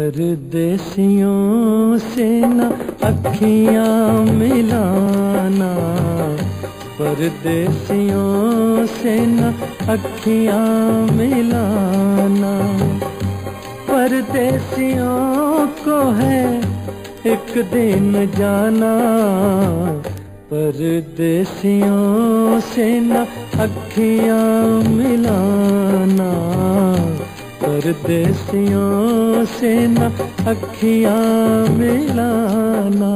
परदेसियों से न अखियां मिलाना, परदेसियों से न अखियां मिलाना। परदेसियों को है एक दिन जाना, परदेसियों से न अखियां मिलाना, परदेसियों से न अखियां मिलाना।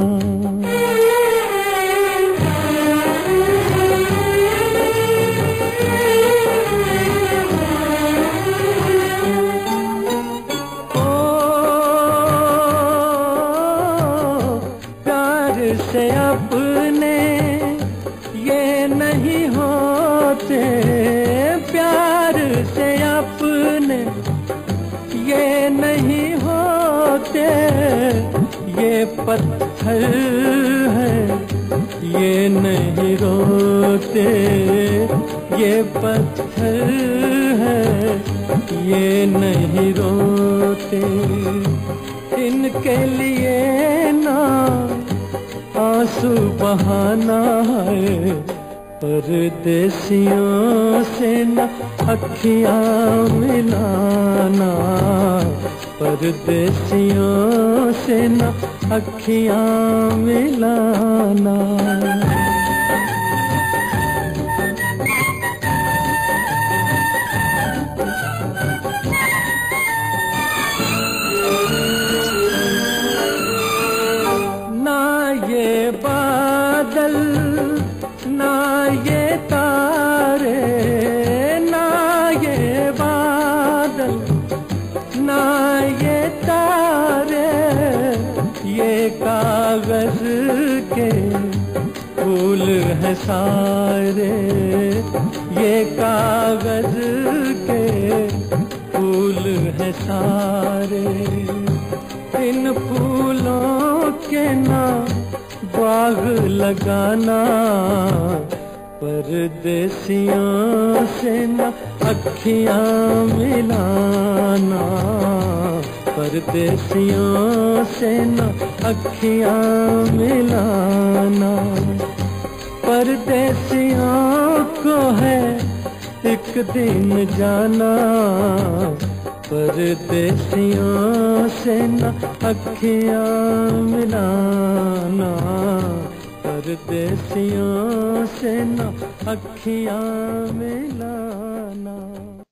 से अपने ये नहीं होते, प्यार से अपने ये नहीं होते। ये पत्थर है ये नहीं रोते, ये पत्थर है ये नहीं रोते। इनके लिए ना आंसू बहाना है, परदेसियों से न अखियां मिलाना, परदेसियों से न अखियां मिलाना। ये बादल ना ये तारे, ना ये बादल ना ये तारे, ये कागज के फूल हैं सारे, ये कागज के फूल हैं सारे। इन फूलों के ना बाग लगाना, परदेसियों से न अखियां मिलाना, परदेसियों से न अखियां मिलाना। परदेसियों को है एक दिन जाना, परदेसियों से न अखियां मिलाना, परदेसियों से न अखियां मिलाना।